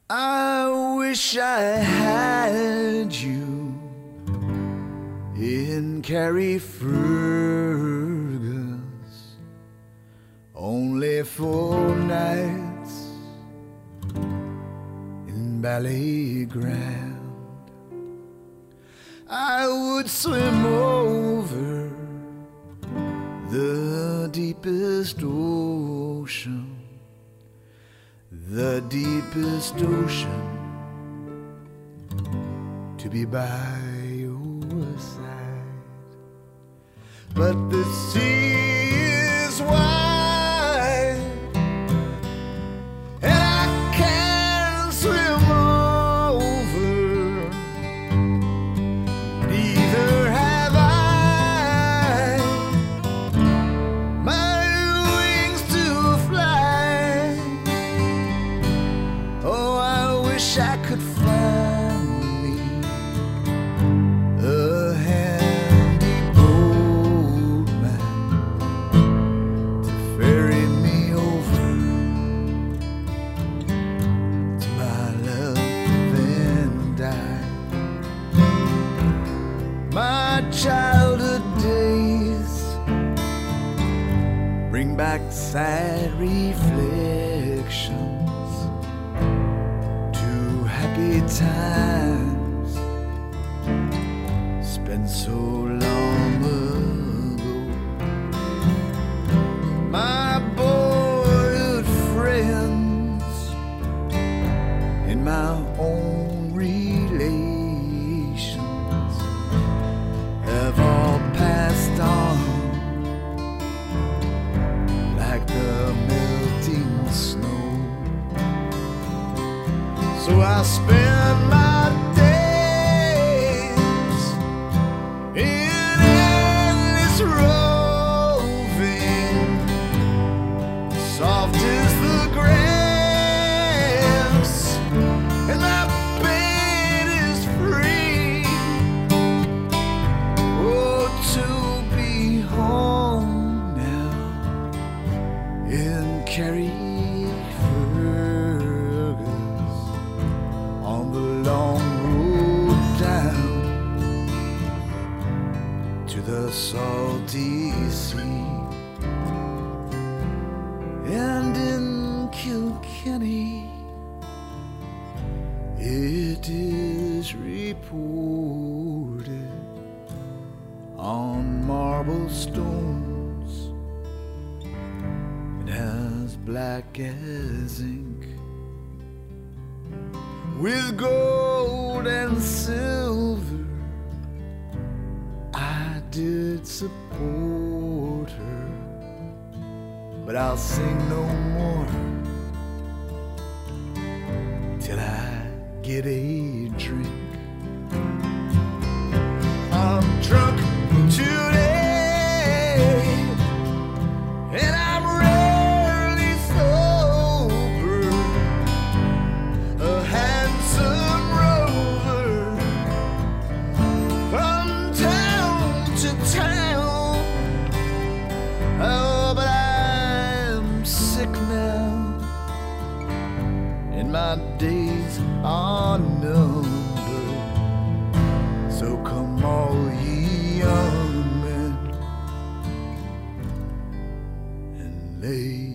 I wish I had you in Carrickfergus, only 4 nights in Ballygrand. I would swim over the deepest ocean, the deepest ocean, to be by your side. But the sea is wide, and I can't swim over. Neither have I my wings to fly. Oh, I wish I could find me a handy boatman to ferry me over to my love and die. My childhood days bring back sad reflections to happy times spent so long ago. My boyhood friends and my own relations have all passed on like the melting snow. So I spend my days in endless roving, soft as the grass, and my bed is free. Oh, to be home now in Carrickfergus, on the long road down to the salty sea. And in Kilkenny it is reported on marble stones and as black as ink, with gold and silver I did support her. But I'll sing no more till I get a drink. I'm drunk today, and I'm rarely sober, a handsome rover from town to town. Oh, but I'm sick now, and my days are numbered. So come all ye young men and lay